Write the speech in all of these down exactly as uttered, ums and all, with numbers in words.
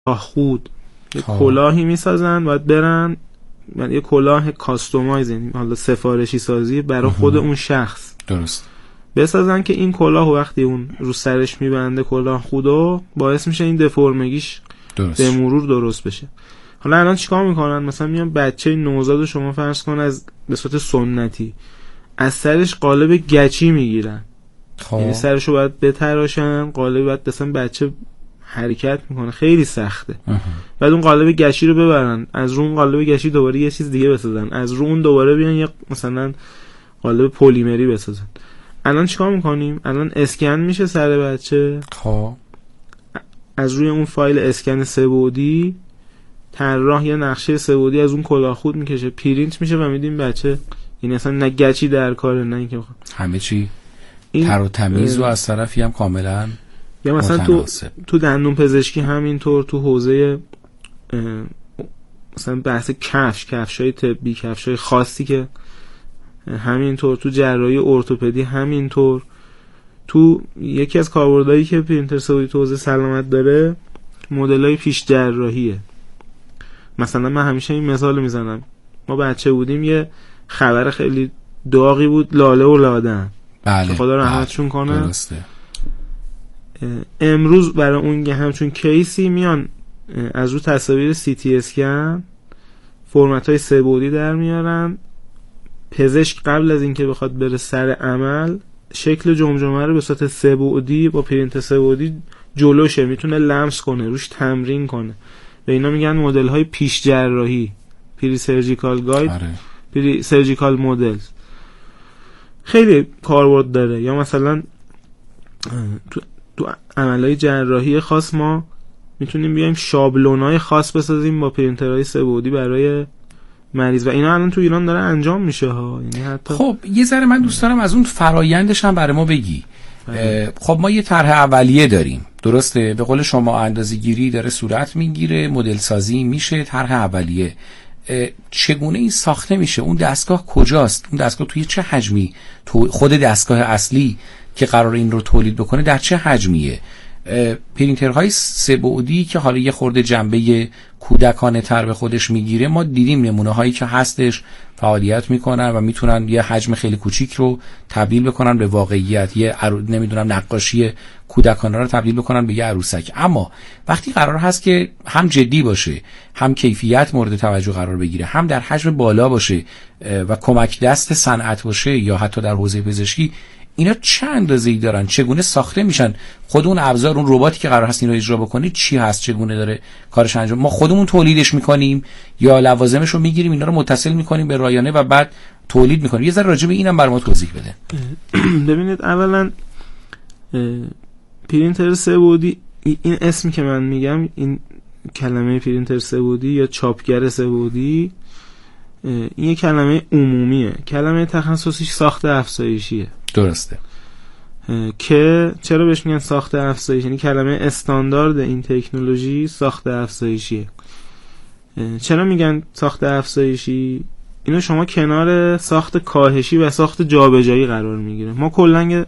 خود یه کلاهی میسازن، باید برن یعنی یه کلاه کاستومایز، یعنی حالا سفارشی سازی برای خود اون شخص درست بسازن که این کلاه وقتی اون رو سرش میبنده کلاه خودو باعث میشه این دفرمگیش درست به مرور درست بشه. حالا الان چیکار میکنن؟ مثلا میان بچه نوزاد شما فرض کن از به صورت سنتی از سرش قالب گچی میگیرن، یعنی سرشو باید بتراشن، قالب باید مثلا بچه حرکت میکنه، خیلی سخته. بعد اون قالب گچی رو ببرن، از رو اون قالب گچی دوباره یه چیز دیگه بسازن، از رو اون دوباره بیان یه مثلا قالب پلیمری بسازن. الان چیکار میکنیم؟ الان اسکن میشه سر بچه، خب از روی اون فایل اسکن سه بعدی طراح یه نقشه سه بعدی از اون کلاه خود میکشه، پرینت میشه و میدیم بچه، یعنی اصلا نه گچی در کاره نه اینکه همه چی تر و تمیز و از طرفی هم کاملا یا مثلا متناسب. تو تو دندون پزشکی همینطور، تو حوزه مثلا بحث کفش، کفشای طبی، کفشای خاصی که همینطور، تو جراحی ارتوپدی همینطور. تو یکی از کاربردهایی که پرینتر سه بعدی تو حوزه سلامت داره مدلای پیش جراحیه. مثلا من همیشه این مثال میزنم، ما بچه بودیم یه خبر خیلی داغی بود، لاله و لادن، بله خدا رحمتشون کنه. درسته. امروز برای اون همچون کیسی میان از رو تصاویر سی تی اسکن فرمت های سه بعدی در میارن، پزشک قبل از اینکه بخواد بره سر عمل شکل جمجمه رو به صورت سه بعدی با پرینت سه بعدی جلوشه، میتونه لمس کنه، روش تمرین کنه. به اینا میگن مدل های پیش جراحی، پری سرجیکال گاید، پری سرجیکال مدلز. خیلی کاربرد داره. یا مثلا تو تو عملهای جراحی خاص ما میتونیم بیایم شابلونای خاص بسازیم با پرینترهای سه بعدی برای مریض و اینا الان تو ایران داره انجام میشه ها. یعنی حتی خب یه ذره من دوست دارم از اون فرایندش هم برای ما بگی. خب ما یه طرح اولیه داریم، درسته؟ به قول شما اندازه‌گیری داره صورت میگیره، مدل سازی میشه، طرح اولیه. چگونه این ساخته میشه؟ اون دستگاه کجاست؟ اون دستگاه توی چه حجمی؟ خود دستگاه اصلی که قرار این رو تولید بکنه در چه حجمیه؟ پرینترهای سه بعدی که حالا یه خورده جنبه کودکانه تر به خودش میگیره، ما دیدیم نمونه هایی که هستش فعالیت میکنن و میتونن یه حجم خیلی کوچیک رو تبدیل بکنن به واقعیت، یه عرو... نمیدونم نقاشی کودکانه رو تبدیل بکنن به یه عروسک. اما وقتی قرار هست که هم جدی باشه، هم کیفیت مورد توجه قرار بگیره، هم در حجم بالا باشه و کمک دست صنعت باشه یا حتی در حوزه پزشکی، اینا چه اندازه‌ای دارن؟ چگونه ساخته میشن؟ خود اون ابزار، اون رباتی که قرار هست این رو اجرا بکنه چی هست؟ چگونه داره کارش انجام؟ ما خودمون تولیدش میکنیم یا لوازمش رو میگیریم اینا رو متصل میکنیم به رایانه و بعد تولید میکنیم؟ یه ذره راجع به اینم برام توضیح بده. ببینید، اولا پرینتر سه بعدی، این اسمی که من میگم، این کلمه پرینتر سه بعدی یا چاپگر سه بعدی، این یه کلمه عمومیه. کلمه تخصصیش ساخت افزایشیه. درسته. که چرا بهش میگن ساخت افزایشی؟ یعنی کلمه استاندارد این تکنولوژی ساخت افزایشیه. چرا میگن ساخت افزایشی؟ اینو شما کنار ساخت کاهشی و ساخت جابجایی قرار میگیره. ما کلا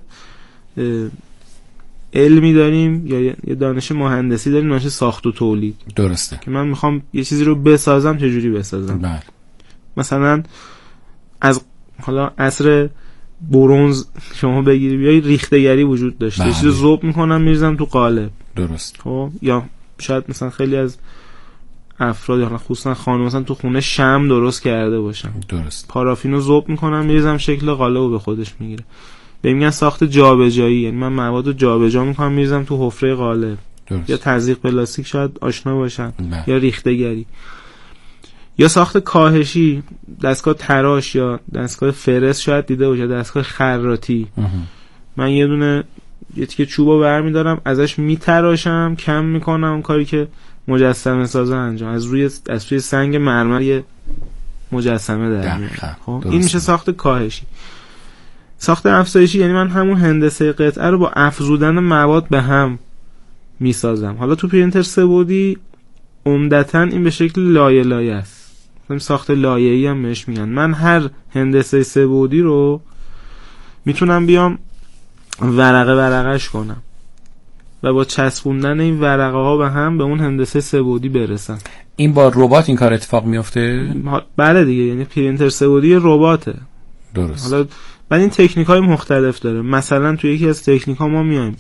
علمی داریم یا یه دانش مهندسی داریم، دانش ساخت و تولید. درسته. که من میخوام یه چیزی رو بسازم، چجوری بسازم. بله. مثلا از حالا عصر برنز شما بگیری بیای، ریخته‌گری وجود داشته. یه چیزو ذوب میکنم میریزم تو قالب. درست. خب یا شاید مثلا خیلی از افراد، حالا خصوصا خانم، مثلا تو خونه شمع درست کرده باشن. درست. پارافینو ذوب میکنم میریزم، شکل قالبو به خودش میگیره. به میگن ساخت جابجایی، یعنی من موادو جابجا میکنم میریزم تو حفره قالب. درست. یا تزریق پلاستیک شاید آشنا باشن. بله. یا ریخته‌گری. یا ساخت کاهشی، دستگاه تراش یا دستگاه فرس شاید دیده باشه، دستگاه خراطی. من یه دونه یه تیکه چوبو برمیدارم، ازش میتراشم، کم میکنم، اون کاری که مجسمه سازه انجام، از روی از روی سنگ مرمر یه مجسمه در میاد. خب این میشه ساخت کاهشی. ساخت افزایشی یعنی من همون هندسه قطعه رو با افزودن مواد به هم میسازم. حالا تو پرینتر سه بعدی عمدتاً این به شکل لایه لایه است. مثلا ساخت لایه‌ای هم بهش میگن. من هر هندسه سه بعدی رو میتونم بیام ورقه ورقش کنم. و با چسبوندن این ورقه ها به هم به اون هندسه سه‌بعدی برسن. این با ربات این کار اتفاق میفته؟ بله دیگه، یعنی پرینتر سه‌بعدی رباته. درست. حالا بعد این تکنیک های مختلف داره. مثلا توی یکی از تکنیک ها ما میایم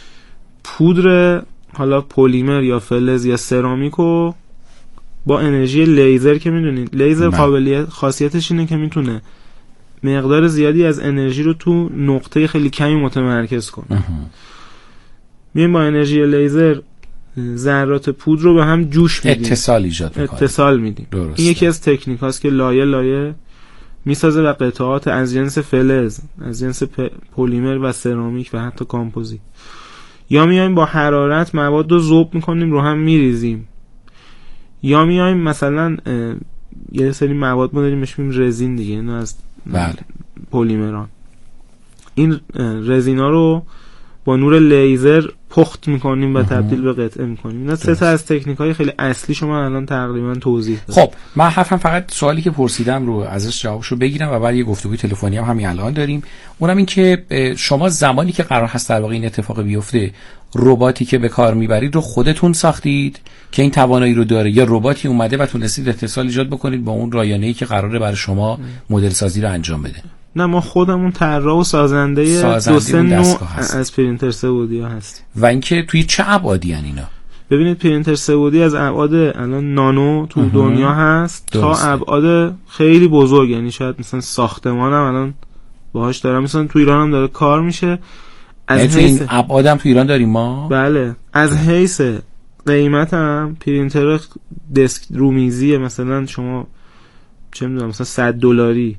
پودر حالا پلیمر یا فلز یا سرامیکو با انرژی لیزر، که میدونید لیزر قابلیت خاصیتش اینه که میتونه مقدار زیادی از انرژی رو تو نقطه خیلی کمی متمرکز کنه. میایم با انرژی لیزر ذرات پودر رو به هم جوش میدیم، اتصال ایجاد میکنیم، اتصال میدیم. این یکی از تکنیک هاست که لایه لایه میسازه و قطعات از جنس فلز، از جنس پلیمر و سرامیک و حتی کامپوزیت. یا میایم با حرارت مواد رو ذوب میکنیم رو هم میریزیم، یا میایم مثلا یه سری مواد ما داریم بهش میگیم رزین دیگه، اینو از بله. پلیمران. این رزینا رو با نور لیزر پخت میکنیم و تبدیل به قطعه میکنیم. اینا سه تا از تکنیک‌های خیلی اصلی شما الان تقریبا توضیح دادم. خب من حرفم فقط سوالی که پرسیدم رو ازش جوابشو بگیرم و بعد یه گفتگوی تلفنی هم همین الان داریم. اونم این که شما زمانی که قرار هست در واقع این اتفاق بیفته، رباتی که به کار میبرید رو خودتون ساختید که این توانایی رو داره، یا رباتی اومده و تونستید اتصال ایجاد بکنید با اون رایانه‌ای که قراره برای شما مدل سازی رو انجام بده؟ نه، ما خودمون طراح و سازنده, سازنده دو سه نوع از پرینتر سه‌بعدی ها هستیم. و اینکه توی چه ابعادی ان اینا؟ ببینید پرینتر سه‌بعدی از ابعاد الان نانو تو دنیا هست تا ابعاد خیلی بزرگ، یعنی شاید مثلا ساختمان هم الان باهاش دارم، مثلا تو ایران هم داره کار میشه. از حیث این ابعاد هم تو ایران داریم ما؟ بله. از حیث قیمت هم پرینتر دسک رومیزی مثلا شما چه میدونم مثلا صد دلاری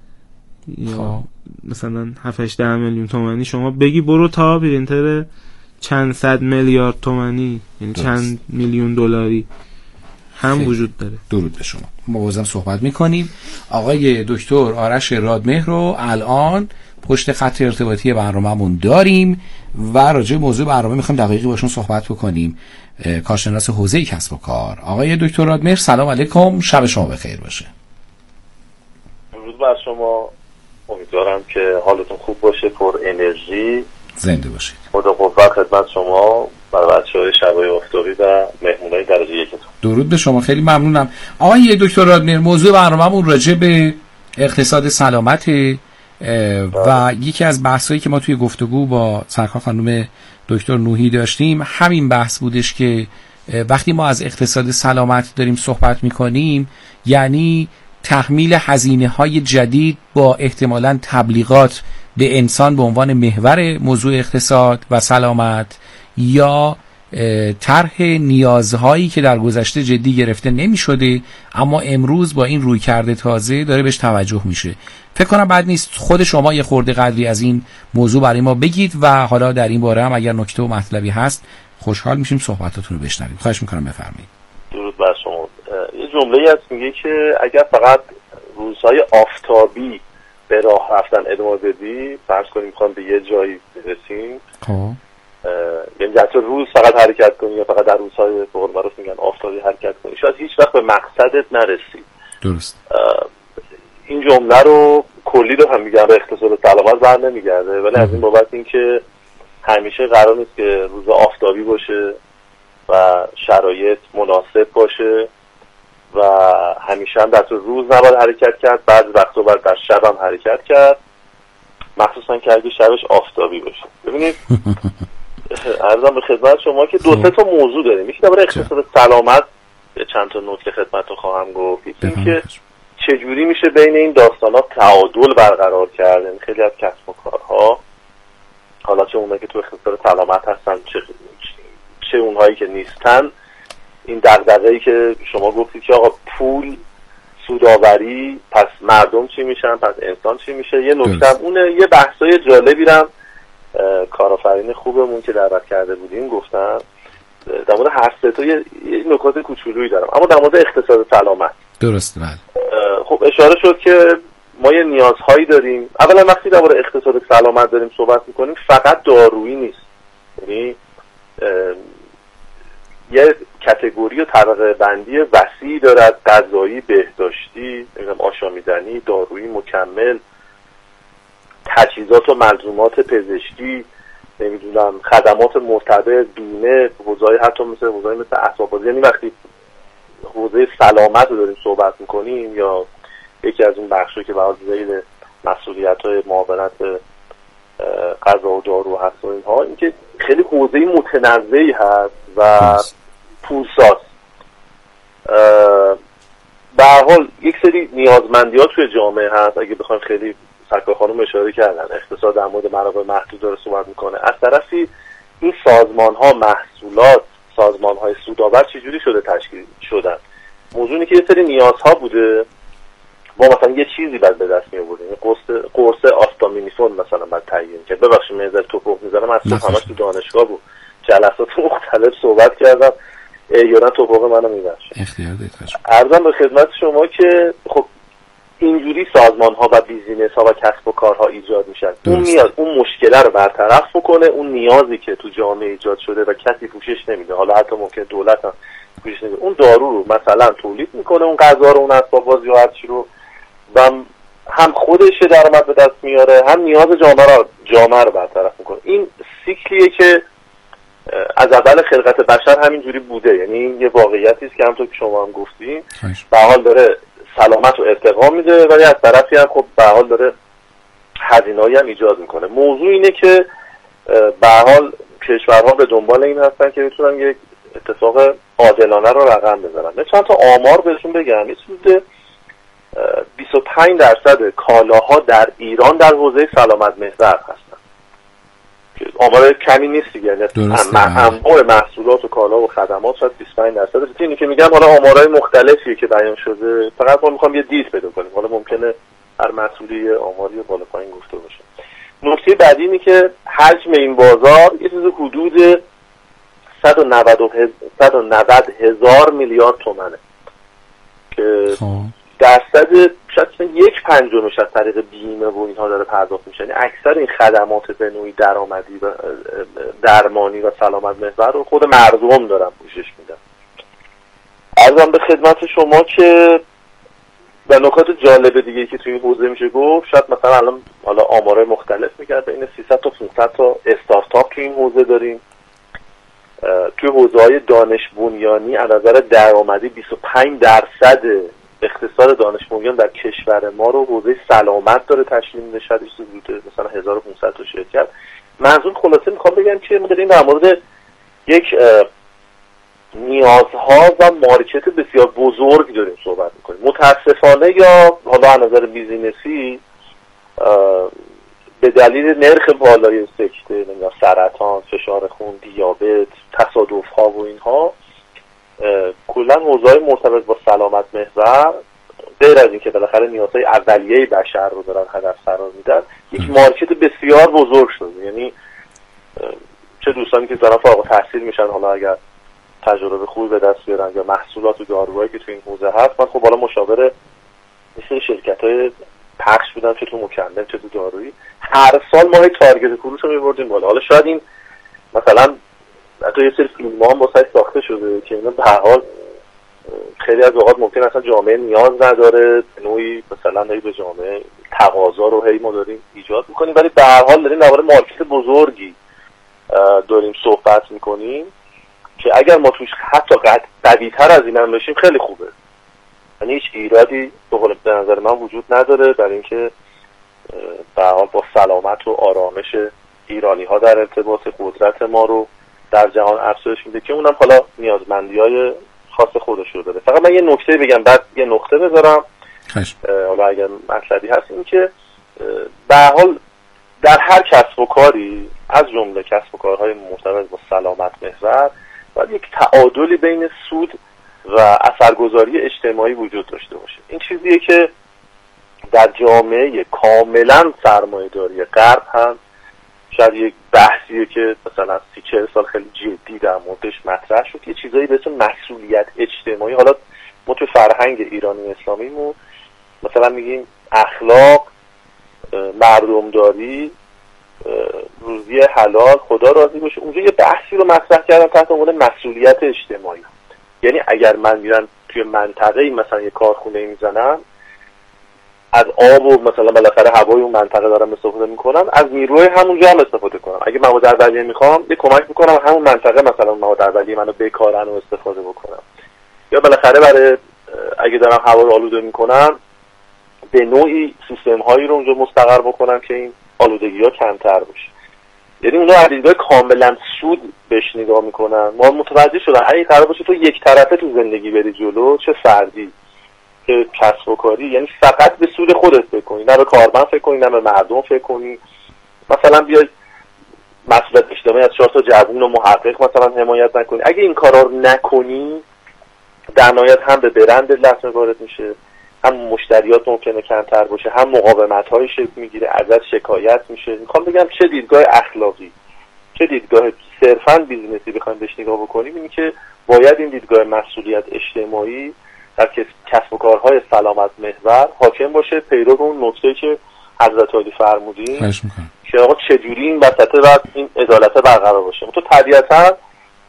یا مثلا هفت هشت میلیون تومانی شما بگی برو تا پرینتر چند صد میلیارد تومانی، یعنی درست. چند میلیون دلاری هم خیلی. وجود داره. درود به شما. ما بازم صحبت میکنیم. آقای دکتر آرش رادمهر رو الان پشت خط ارتباطی برنامه‌مون داریم و راجع به موضوع برنامه میخوایم دقیقی باشون صحبت بکنیم. کارشناس حوزه کسب و کار. آقای دکتر رادمهر سلام علیکم، شب شما بخیر باشه. درود بر شما. امیدوارم که حالتون خوب باشه، پر انرژی، زنده باشید. خدا قوت خدمت شما برای بچه‌های شبای آفتابی و مهمونای درجه یکتون. درود به شما، خیلی ممنونم. آقای دکتر رادمهر، موضوع برنامه‌مون راجع به اقتصاد سلامت و یکی از بحثایی که ما توی گفتگو با سرکار خانم دکتر نوحی داشتیم همین بحث بودش که وقتی ما از اقتصاد سلامت داریم صحبت می‌کنیم، یعنی تحمیل هزینه‌های جدید با احتمالاً تبلیغات به انسان به عنوان محور موضوع اقتصاد و سلامت، یا طرح نیازهایی که در گذشته جدی گرفته نمی شده اما امروز با این رویکرد تازه داره بهش توجه میشه. فکر کنم بد نیست خود شما یه خورده قدری از این موضوع برای ما بگید و حالا در این باره هم اگر نکته و مطلبی هست خوشحال میشیم صحبتاتون رو بشنویم. خواهش میکنم بفرمایید. درود بر شما. یه جمله‌ای هست میگه که اگر فقط روزهای آفتابی به راه رفتن ادامه بدی، فرض کنیم میخوام به یه جایی برسیم، خب یعنی حتی روز فقط حرکت کنی یا فقط در روزهای به قول معروف میگن آفتابی حرکت کنی، شاید هیچ وقت به مقصدت نرسی. درست. این جمله رو کلی رو هم میگن به اقتصاد سلامت بر نمیگرده، ولی از این بابت این که همیشه قرار نیست که روز آفتابی باشه و شرایط مناسب باشه و همیشه هم در طول روز نباید حرکت کرد، بعضی وقتا باید در شب هم حرکت کرد، مخصوصا که اگه شبش آفتابی باشه. ببینید عرضم به خدمت شما که دو سه تا موضوع داریم. یکی درباره اقتصاد سلامت چند تا نکته خدمتتون خواهم گفت. یکی که چجوری میشه بین این داستانا تعادل برقرار کرد. خیلی از کسب و کارها، حالا چه اونایی که تو اقتصاد سلامت هستن چه چه اونهایی که نیستن، این دغدغه‌ای که شما گفتید که آقا پول سوداوری، پس مردم چی میشن، پس انسان چی میشه. یه نکته اونه، یه بحثای جالبی رم کارآفرین خوبمون که دعوت کرده بودیم گفتن در مورد هر سه تا یه نکات کوچولویی دارم، اما در مورد اقتصاد سلامت. درست. بله. خب اشاره شد که ما یه نیازهایی داریم. اولا وقتی در مورد اقتصاد سلامت داریم صحبت میکنیم فقط دارویی نیست، یعنی یه کاتگوری و طبقه بندی وسیعی دارد، غذایی، بهداشتی، آشامیدنی، دارویی مکمل، تجهیزات و ملزومات پزشکی، نمیدونم خدمات مرتبط، بیمه، حوزه‌های حتی مثل حوزه‌های مثل اسباب‌بازی. یعنی وقتی حوزه سلامت رو داریم صحبت میکنیم یا یکی از اون بخشایی که به واسطه مسئولیت‌های معاونت غذا و دارو هست و اینها، اینکه خیلی حوزه متنوعی هست و پولساز. به هر حال یک سری نیازمندیات توی جامعه هست. اگه بخوایم خیلی سرکار خانم اشاره کردن اقتصاد در مورد منابع محدود داره صحبت میکنه، از طرفی این سازمان ها، محصولات، سازمان های سودآور چجوری شده تشکیل شدن؟ موضوع اینه که یه سری نیازها بوده، ما مثلا یه چیزی بعد به دست می آوردیم، قرص قرص آستامینیفون مثلا بعد تعیین کرد. ببخشید من توپق میذارم، اصلا همش تو دانشگاه بود، جلسات مختلف صحبت کردم، یا توپق منو میبخشید. اختیار دید. عرضم به خدمت شما که خب اینجوری سازمان ها و بیزینس ها و کسب و کارها ایجاد میشن. اون میاد اون مشکل رو برطرف بکنه، اون نیازی که تو جامعه ایجاد شده و کسی پوشش نمیده، حالا حتی ممکن دولت هم پوشش نمیده، اون دارو رو مثلا تولید میکنه، اون غذا رو، اون اسباب بازی و هر چی رو، و هم خودش درآمد به دست میاره، هم نیاز جامعه رو جامعه رو برطرف میکنه. این سیکلیه که از اول خلقت بشر همینجوری بوده. یعنی یه واقعیتی است که همونطور که شما هم گفتین به حال داره سلامت رو ارتقا میده، ولی از طرفی هم خب به حال داره هزینه‌ای هم ایجاد میکنه. موضوع اینه که به حال کشورها به دنبال این هستن که بتونن یک اتفاق عادلانه رو رقم بزنن. من چند تا آمار بهتون بگم. یه چیز بیست و پنج درصد کالاها در ایران در حوزه سلامت محور هستن. آمار کمی نیست دیگه. انواع محصولات و کالا و خدمات شاید بیست و پنج درصد. اینی که میگم حالا آمارهای مختلفیه که بیان شده، فقط ما میخوام یه دید پیدا کنیم. حالا ممکنه هر مسئولی آماری بالا پایین گفته باشه. نکته بعدی اینه که حجم این بازار یه چیز حدود صد و نود هزار میلیارد تومنه که درصد شاید یک پنجمش از طریق بیمه و اینها داره پرداخت میشه. یعنی اکثر این خدمات به نوعی درآمدی و درمانی و سلامت محور رو خود مردم دارن پوشش میدن. عرضم به خدمت شما که به نکات جالب دیگه که توی این حوزه میشه گفت، شاید مثلا الان حالا آمارای مختلف میگن بین سیصد تا پانصد تا استارتاپ توی این حوزه داریم. توی حوزه‌های دانش بنیانی از نظر درآمدی بیست و پنج درصد اقتصاد دانش بنیان در کشور ما رو حوزه سلامت داره تشکیل میده. شاید حدود مثلا هزار و پانصد تا شرکت. منظور خلاصه میخوام بگم که ما داریم در مورد یک نیازها و مارکت بسیار بزرگ داریم صحبت میکنیم. متاسفانه یا حالا از نظر بیزینسی به دلیل نرخ بالای سکته، نمیدونم سرطان، فشار خون، دیابت، تصادف‌ها و اینها، کلا حوزه‌های مرتبط با سلامت محور غیر از این که بالاخره نیازهای اولیه بشر رو دارن هدف قرار میدن، یک مارکت بسیار بزرگ شده. یعنی چه دوستانی که دارن فارغ التحصیل میشن، حالا اگر تجربه خوبی به دست بیارن یا محصولات و داروهایی که تو این حوزه هست، من خب حالا مشاور مثل شرکت‌های پخش بودم، چه تو مکمل چه تو دارویی، هر سال ما تارگت فروش رو می‌بردیم بالا. حالا شاید این مثلا حتی یه سری فیلم‌ها هم واسه ساخته شده که اینا به هر حال خیلی از اوقات ممکن اصلا جامعه نیاز نداره، نوعی مثلا هی به جامعه تقاضا رو هی ما داریم ایجاد می‌کنیم، ولی به هر حال داریم درباره مارکت بزرگی داریم صحبت می‌کنیم که اگر ما توش حتی قوی‌تر از این هم بشیم خیلی خوبه. یعنی هیچ ایرادی به قول به نظر من وجود نداره برای اینکه به هر حال با سلامت و آرامش ایرانی‌ها در ارتباط، قدرت ما رو در جهان افزایش میده که اونم حالا نیازمندی‌های خاص خودش رو داره. فقط من یه نکته بگم بعد یه نقطه بذارم، حالا اگر مطلبی هست، این که به هر حال در هر کسب و کاری از جمله کسب و کارهای مرتبط با سلامت محور باید یک تعادلی بین سود و اثرگذاری اجتماعی وجود داشته باشه. این چیزیه که در جامعه کاملا سرمایه‌داری غرب هم شاید یک بحثیه که مثلا سی چهل سال خیلی جدی در موردش مطرح شد. یه چیزایی به اسم مسئولیت اجتماعی، حالا ما تو فرهنگ ایرانی اسلامیمون مثلا میگیم اخلاق، مردمداری، روزی حلال، خدا راضی باشه. اونجا یه بحثی رو مطرح کردن تحت عنوان مسئولیت اجتماعی. یعنی اگر من میرم توی منطقه‌ای مثلا یه کارخونه میزنم، از آب و مثلا بالاخره هوای اون منطقه دارم استفاده میکنم، از نیروی همونجا هم استفاده کنم. اگه مواد اولیه میخوام یه کمک میکنم همون منطقه مثلا مواد اولیه منو بکارن و استفاده بکنم. یا بالاخره برای اگه دارم هوا رو آلوده میکنم به نوعی سیستم هایی رو اونجا مستقر بکنم که این آلودگی ها کمتر بشه. یعنی اونا از دیدگاه کاملا سود بهش نگاه میکنن. ما متوجه شدن اگه قرار باشه تو یک طرفه تو زندگی بری جلو، چه فردی که کسب و کاری، یعنی فقط به سود خودت فکر کنی، نه به کارمند فکر کنی، نه به مردم فکر کنی. مثلا بیای مسئولیت اجتماعی از چهار تا جوون و محقق مثلا حمایت نکنی. اگه این کارا رو نکنی در نهایت هم به برند لطمه وارد میشه، هم مشتریات ممکنه کمتر باشه، هم مقاومت های شکل میگیره، ازت شکایت میشه. میخوام بگم چه دیدگاه اخلاقی چه دیدگاه صرفاً بیزینسی بخوایم بهش نگاه بکنیم، اینی که باید این دیدگاه مسئولیت اجتماعی در کسب و کارهای سلامت محور حاکم باشه، پیرو اون نکته‌ای که حضرت عالی فرمودین که آقا چجوری این وسطه و این عدالت برقرار باشه. تو طبیعتاً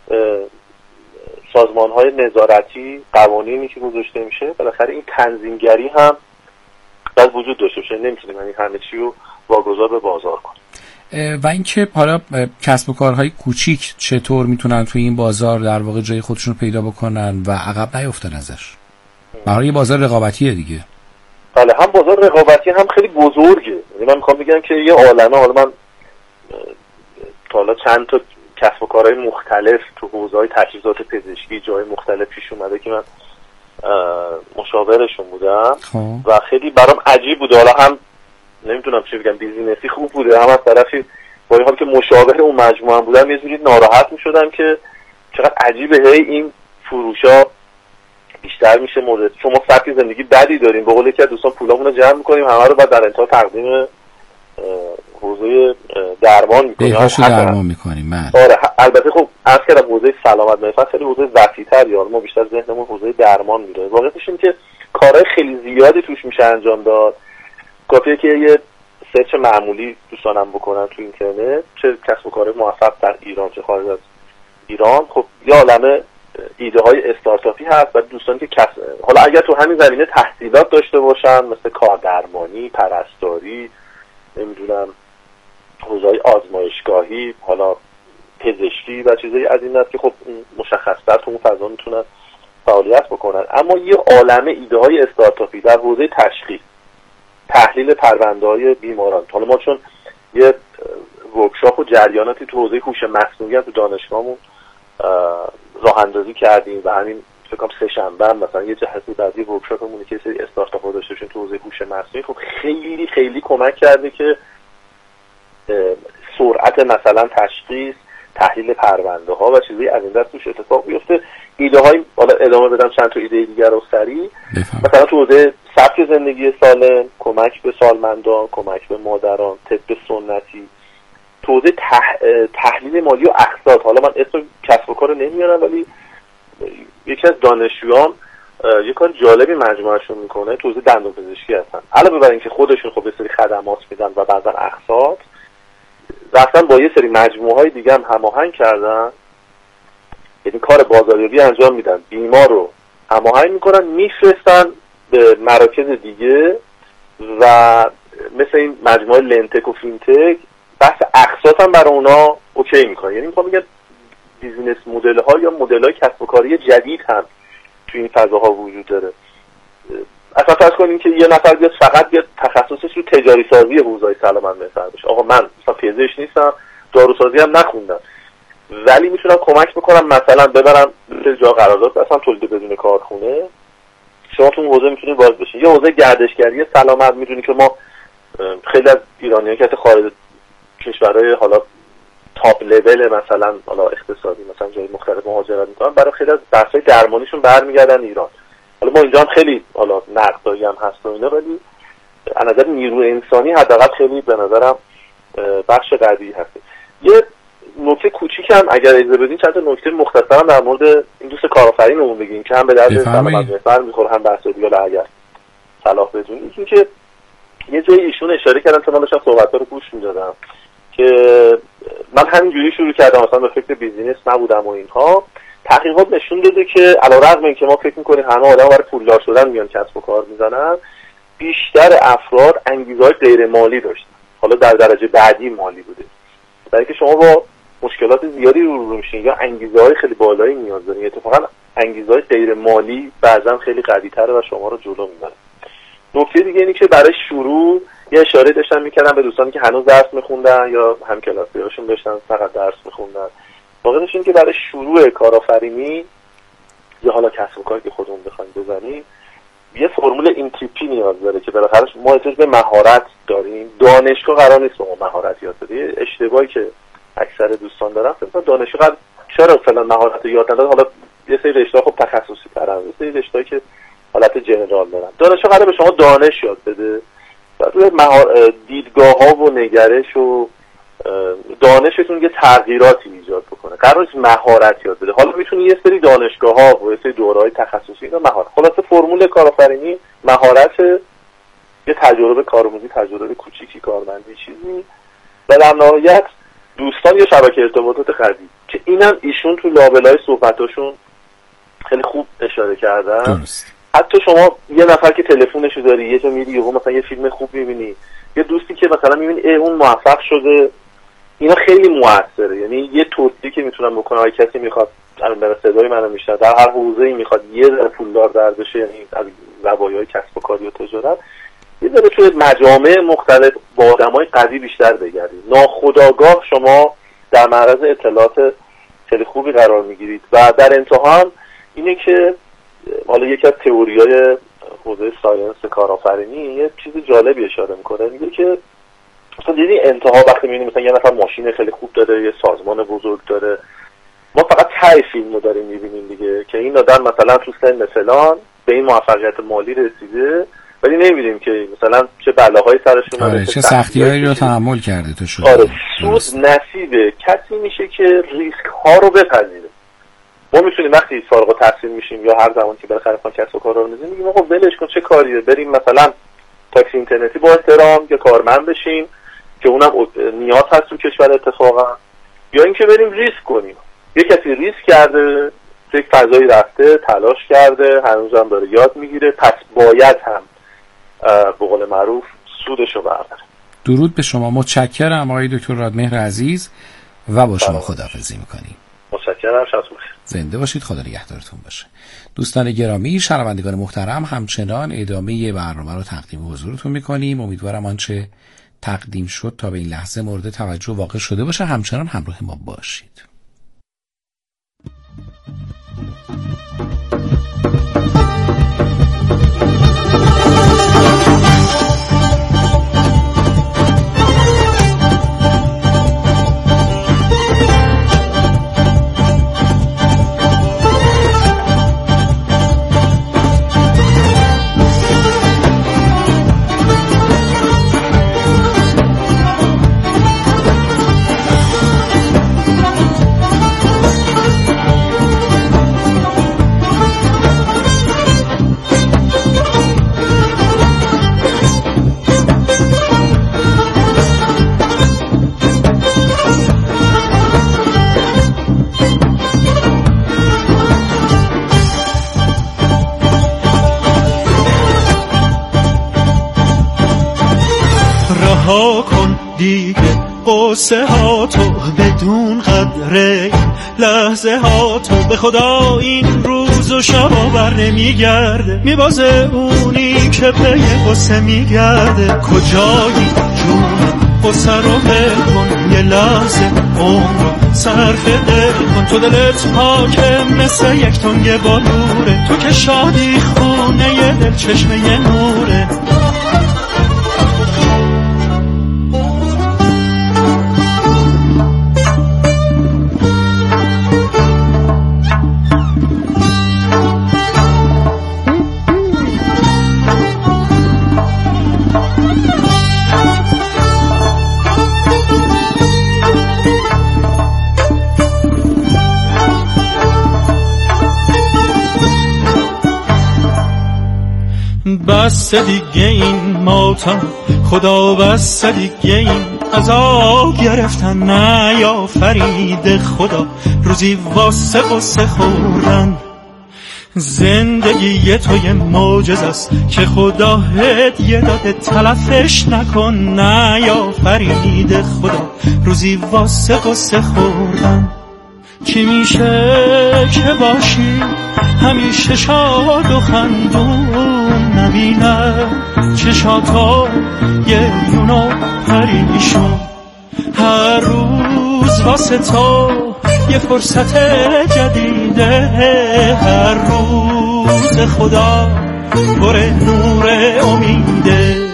سازمان‌های نظارتی، قوانینی که گذاشته میشه، بالاخره این تنظیمگری هم باید وجود داشته باشه. نمیتونیم یعنی همه چی رو واگذار به بازار کنیم. و اینکه حالا کسب و کارهای کوچیک چطور میتونن توی این بازار در واقع جای خودشون رو پیدا بکنن و عقب نیفتن ازش. برای یه بازار رقابتیه دیگه. بله، هم بازار رقابتی هم خیلی بزرگه. یعنی من میخوام بگم که یه عالمه، حالا من تا حالا چند تا کسب و کارهای مختلف تو حوزه‌های تجهیزات پزشکی جای مختلف پیش اومده که من مشاورشون بودم خب. و خیلی برام عجیب بود. حالا هم نمیتونم چی بگم، بیزینسی خوب بوده، هم از طرفی با این حال که مشاور اون مجموعه بودم یه جوری ناراحت میشدم که چقدر عجیبه هی این فروشا بیشتر میشه مورد شما سبک زندگی بدی داریم، به قول یکی از دوستان پولامون رو جمع میکنیم همه رو بعد در انتها تقدیم حوزه درمان میکنیم، بهداشت درمان میکنیم. آره البته خب عرض کردم حوزه سلامت محور خیلی حوزه وسیع‌تر، یا ما بیشتر ذهنمون حوزه درمان میره. واقعیتش اینه که کارهای خیلی زیادی توش میشه انجام داد. کافیه که یه سرچ معمولی دوستانم بکنن تو اینترنت، چه کسب و کار موفق در ایران چه خارج از ایران، خب یه عالمه ایده های استارتاپی هست و دوستانی که کس... حالا اگر تو همین زمینه تحصیلات داشته باشن مثل کاردرمانی، پرستاری، نمیدونم حوزه‌های آزمایشگاهی، حالا پزشکی و چیزایی از این دست که خب مشخص‌تر تو اون فضا میتونن فعالیت بکنن. اما یه عالمه ایده های استارتاپی در حوزه تشخیص، تحلیل پرونده‌های بیماران. حالا ما چون یه ورکشاپ و جریاناتی تو حوزه هوش مصنوعی هم تو دانشگاهمون راه اندازی کردیم و همین فکر کنم سه شنبه مثلا یه جلسه بعدی ورکشاپمون که سری استارتاپ‌ها داشته باشیم تو حوزه هوش مصنوعی، خب خیلی خیلی کمک کرده که سرعت مثلا تشخیص، تحلیل پرونده ها و چیزایی از این دست توش اتفاق بیفته. ایده های حالا ادامه بدم چند تا ایده دیگر رو سریع، مثلا تو حوزه سبک زندگی سالم، کمک به سالمندان، کمک به مادران، طب سنتی، تو حوزه تح... تحلیل مالی و اقساط. حالا من اسم کسب و کار نمیارم ولی یکی از دانشجویان یه کار جالبی مجموعهشون میکنه، تو حوزه دندون پزشکی هستن. علاوه بر اینکه خودشون خب یه سری خدمات میدن و بعضا اقساط، رفتن با یه سری مجموعه‌های دیگه هم هماهنگ کردن، یعنی کار بازاریابی انجام میدن، بیمار رو هماهنگ میکنن میفرستن به مراکز دیگه و مثل این مجموعه لنتک و فینتک بحث اقساط هم برای اونا اوکی میکنن. یعنی میخوام بگم بیزینس مدل ها یا مدل های کسب و کاری جدید هم توی این فضاها وجود داره. اصلا فرض کنیم که یه نفر بیاد فقط بیاد تخصصش رو تجاری سازی حوزه‌های سلامت محور بشه. آقا من مثلا پزشک نیستم، داروسازی هم نخوندم، ولی میتونم کمک بکنم مثلا ببرم به جا قرارداد مثلا تولید بدون کارخونه، شما تو اون حوزه میتونید وارد بشین. یه حوزه گردشگری سلامت، میدونی که ما خیلی از ایرانی‌ها که خارج کشورهای حالا تاپ لول مثلا حالا اقتصادی مثلا جای مختلف مهاجرت میکنن، برای خیلی از بحث‌های درمانیشون برمیگردن ایران. حالا ما اینجا هم خیلی حالا نقدایی هم هست و اینا، ولی از نظر نیرو انسانی حداقل خیلی به نظرم بخش قوی هست. یه نکته کوچیکم اگر اجازه بدین چند تا نکته مختصرا در مورد این دوست کارآفرینمون بگیم که هم به درد سلامت محور میخوره هم بحث دیگه اگر صلاح بدونید. این که یه جایی ایشون اشاره کردن که من داشتم صحبت‌ها رو گوش می‌دادم که من همینجوری شروع کردم، مثلا به فکر بیزینس نبودم و اینها. تحقیقات نشون داده که علیرغم اینکه ما فکر می‌کنیم همه آدم برای پولدار شدن میان کسب و کار میزنن، بیشتر افراد انگیزه‌های غیر مالی داشتن، حالا در درجه بعدی مالی بوده، برای که شما با مشکلات زیادی روبرو میشین یا انگیزه‌های خیلی بالایی نیاز دارین. اتفاقا انگیزه‌های غیر مالی بعضا خیلی قوی‌تره و شما رو جلو میبره. نکته دیگه اینه که برای شروع یه اشاره داشتم میکردم به دوستانی که هنوز درس میخوندن یا هم کلاسی‌هاشون داشتن فقط درس میخوندن، واقعاش اینه که برای شروع کارآفرینی یا حالا کسب و کاری که خودمون بخوایم بزنیم یه فرمول این تیپی نیاز داره که بالاخره ما احتیاج به مهارت داریم. دانشگاه قرار نیست به ما مهارت یاد بده. اشتباهی که اکثر دوستان دارن مثلا دانشگاه قرار چرا فلان مهارت یاد نداد، حالا یه سری رشته خب تخصصی ترن، یه سری رشته‌ای که حالت جنرال دارن. دانشگاه قرار به شما دانش یاد بده و روی مهار... دیدگاه‌ها و نگرش و دانشتون یه تغییراتی ایجاد بکنه. قرار نیست مهارت یاد بده. حالا میتونی یه سری دانشگاه‌ها و یه سری دوره‌های تخصصی اینا مهارت. خلاصه فرمول کارآفرینی مهارت، یه تجربه کارآموزی، تجربه کوچیکی کارمندی چیزی و در نهایت دوستان یا شبکه ارتباطات قوی که اینم ایشون تو لابلای صحبتاشون خیلی خوب اشاره کردن. درست. حتی شما یه نفر که تلفنشو داری یه جا میری یهو مثلا یه فیلم خوب میبینی، یه دوستی که مثلا میبینی اه اون موفق شده، اینا خیلی موثره. یعنی یه توصیه که میتونم بکنم اگه کسی میخواد الان به صدای منو میشنه در هر حوزه‌ای میخواد یه ذره پولدار در بشه، یعنی از زوایای کسب و کار و تجارت، یه ذره توی مجامع مختلف با آدمای قوی بیشتر بگردید. ناخودآگاه شما در معرض اطلاعات خیلی خوبی قرار میگیرید و در انتها اینه که حالا یکی از تئوری‌های حوزه ساینس کارآفرینی یه چیز جالبی اشاره میکنه، میگه که مثلا دیدی انتها وقتی میبینی مثلا یه نفر ماشین خیلی خوب داره، یه سازمان بزرگ داره، ما فقط ته فیلم رو داریم میبینیم دیگه که این آدم مثلا تو سن فلان به این موفقیت مالی رسیده، ولی نمیبینیم که مثلا چه بلاهای سرش اومده، آره، چه سختی‌هایی رو تحمل کرده تو شده. آره، سود نصیب کسی میشه که ریسک ها رو بپذیره. ما میتونیم وقتی فارغ التحصیل میشیم یا هر زمان که بالاخره میخوام کسب و کار رو بزنیم میگیم آقا ولش کن چه کاریه، بریم مثلا تاکسی اینترنتی با احترام یا کارمند بشیم که اونم نیاز هست تو کشور اتفاقا، یا اینکه بریم ریسک کنیم. یه کسی ریسک کرده، یک فضایی رفته، تلاش کرده، هنوزم داره یاد میگیره، پس باید هم به قول معروف سودشو برداره. درود به شما، متشکرم آقای دکتر رادمهر عزیز و با شما خداحافظی میکنیم. متشکرم، شاد باشید. زنده باشید، خدا نگهدارتون باشه. دوستان گرامی، شنوندگان محترم، همچنان ادامه برنامه رو تقدیم حضورتون میکنیم. امیدوارم آنچه تقدیم شد تا به این لحظه مورد توجه واقع شده باشه. همچنان همراه ما باشید. رها کن دیگه قصه ها تو بدون قدره، لحظه ها تو به خدا این روز و شب بر نمیگرده، میبازه اونی که پی قصه میگرده. کجایی جون قصه رو ول کن، یه لحظه عمر رو صرف دل کن. تو دلت پاکه مثل یک تنگ بالوره، تو که شادی خونه یه دل چشمه یه نوره. بس دیگه این ماتم خدا، بس دیگه این عذاب گرفتن نه یا فرید خدا، روزی واسه قصه خوردن زندگی تو یه معجزه است که خدا هدیه داده، تلفش نکن، نه یا فرید خدا روزی واسه قصه خوردن. کی میشه که باشی همیشه شاد و خندون، نبینه چشاتا یه یونو پریشون، هر روز واسه تو یه فرصت جدیده، هر روز خدا پر نور امیده.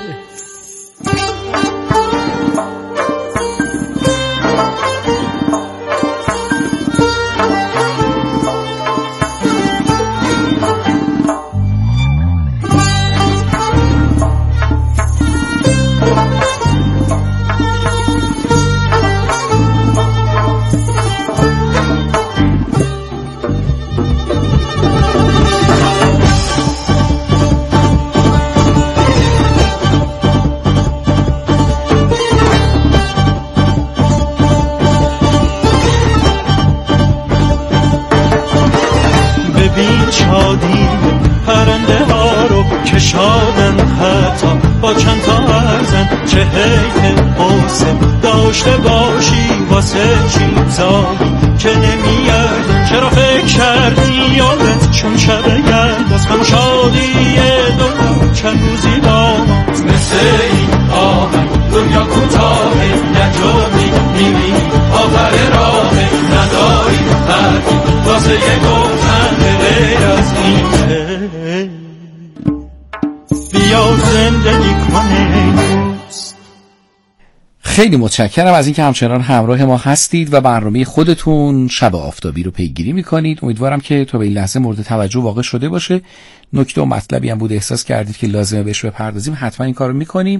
پرنده ها رو کشادن حتی با چند تا ارزن، چه حیف حوصله داشته باشی واسه چیزایی که نمیاد. چرا فکر کردی یادت چون شب گرد باز هم شادی دنیا چند روزی داماد، مثل این آهنگ دنیا کوتاهه نجامی میبینی آخر راه، نداری حرفی واسه یه گفتن غیر از اینه. بیا زندگی کنه. خیلی متشکرم از اینکه همچنان همراه ما هستید و برنامه خودتون شب آفتابی رو پیگیری میکنید. امیدوارم که تا به این لحظه مورد توجه واقع شده باشه. نکته و مطلبی هم بود احساس کردید که لازمه بهش بپردازیم، حتما این کارو میکنیم.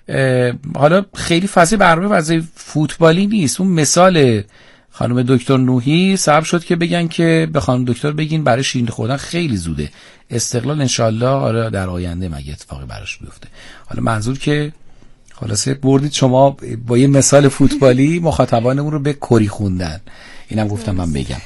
حالا خیلی فضای برنامه فضای فوتبالی نیست. اون مثال خانم دکتر نوحی سبب شد که بگن که به خانم دکتر بگین برای شیرین خوردن خیلی زوده، استقلال انشالله آره در آینده مگه اتفاقی براش بیفته. حالا منظور که خلاصه بردید شما با یه مثال فوتبالی مخاطبانمون رو به کری خوندن. اینم گفتم من بگم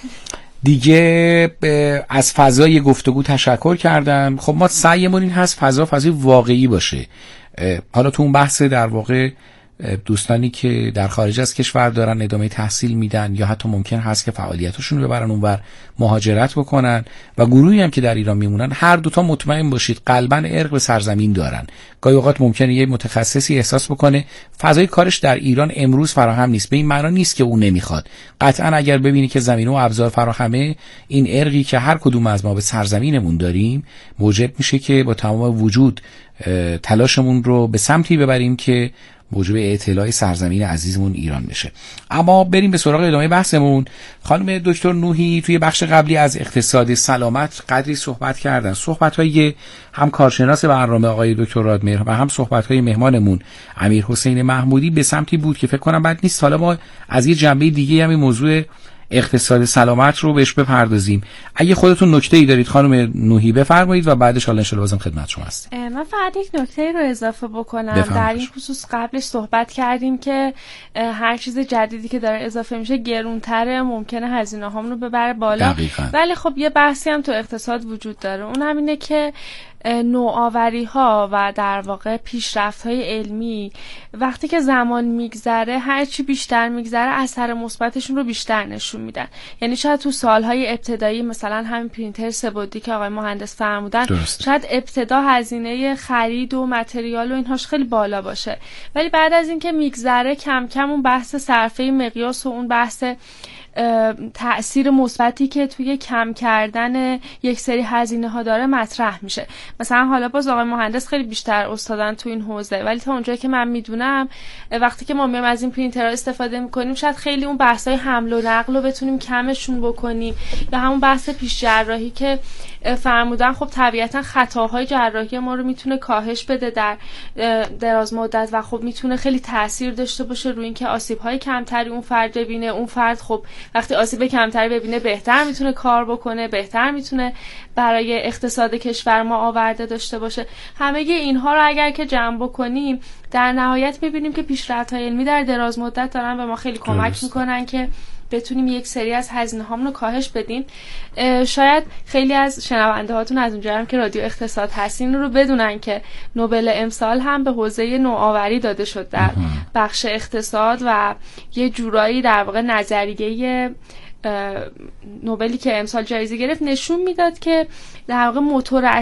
دیگه. از فضای گفتگو تشکر کردم. خب ما سعیمون این هست فضا فضای واقعی باشه. حالا تو اون بحث در واقع دوستانی که در خارج از کشور دارن ادامه تحصیل میدن یا حتی ممکن هست که فعالیتشون رو ببرن اونور مهاجرت بکنن و گروهی هم که در ایران میمونن، هر دوتا مطمئن باشید قلباً ارق به سرزمین دارن. گاهی اوقات ممکنه یه متخصصی احساس بکنه فضای کارش در ایران امروز فراهم نیست، به این معنا نیست که اون نمیخواد. قطعاً اگر ببینی که زمینه و ابزار فراهمه، این ارقی که هر کدوم از ما به سرزمینمون داریم موجب میشه که با تمام وجود تلاشمون رو به سمتی ببریم که موجب اطلاع سرزمین عزیزمون ایران بشه. اما بریم به سراغ ادامه بحثمون. خانم دکتر نوحی توی بخش قبلی از اقتصاد سلامت قدری صحبت کردن. صحبت‌های هم کارشناس برنامه آقای دکتر رادمهر و هم صحبت‌های مهمانمون امیر حسین محمودی به سمتی بود که فکر کنم بد نیست حالا ما از یه جنبه دیگه هم موضوع اقتصاد سلامت رو بهش بپردازیم. اگه خودتون نکته‌ای دارید خانم نوحی بفرمایید و بعدش حالا ان شاءالله بازم خدمت شما هستیم. من فقط یک نکته رو اضافه بکنم. در این خصوص قبلش صحبت کردیم که هر چیز جدیدی که داره اضافه میشه گرونتره، ممکنه هزینه هامون رو ببره بالا. دقیقاً. ولی خب یه بحثی هم تو اقتصاد وجود داره، اون هم اینه که نوآوری ها و در واقع پیشرفت های علمی وقتی که زمان میگذره، هر چی بیشتر میگذره اثر مثبتشون رو بیشتر نشون میدن. یعنی شاید تو سالهای ابتدایی مثلا همین پرینتر سه‌بعدی که آقای مهندس فرمودن، شاید ابتدا هزینه خرید و متریال و اینهاش خیلی بالا باشه، ولی بعد از اینکه میگذره کم کم اون بحث صرفه مقیاس و اون بحث تأثیر مثبتی که توی کم کردن یک سری هزینه ها داره مطرح میشه. مثلا حالا باز آقای مهندس خیلی بیشتر استادن تو این حوزه، ولی تا اونجایی که من میدونم وقتی که ما میایم از این پرینترها استفاده میکنیم، شاید خیلی اون بحث‌های حمل و نقل رو بتونیم کمشون بکنیم، یا همون بحث پیش جراحی که فرمودن خب طبیعتا خطاهای جراحی ما رو میتونه کاهش بده در دراز مدت و خب میتونه خیلی تاثیر داشته باشه روی اینکه آسیب‌های کمتری اون فرد ببینه. اون فرد خب وقتی آسیب کمتری ببینه بهتر میتونه کار بکنه، بهتر میتونه برای اقتصاد کشور ما آورده داشته باشه. همه اینها رو اگر که جمع بکنیم، در نهایت میبینیم که پیشرفت‌های علمی در دراز مدت دارن به ما خیلی کمک میکنن که بتونیم یک سری از هزینه هامون رو کاهش بدیم. شاید خیلی از شنونده هاتون از اونجا هم که رادیو اقتصاد هستین رو بدونن که نوبل امسال هم به حوزه نوآوری داده شد در بخش اقتصاد و یه جورایی در واقع نظریه نوبلی که امسال جایزه گرفت نشون میداد که در واقع موتور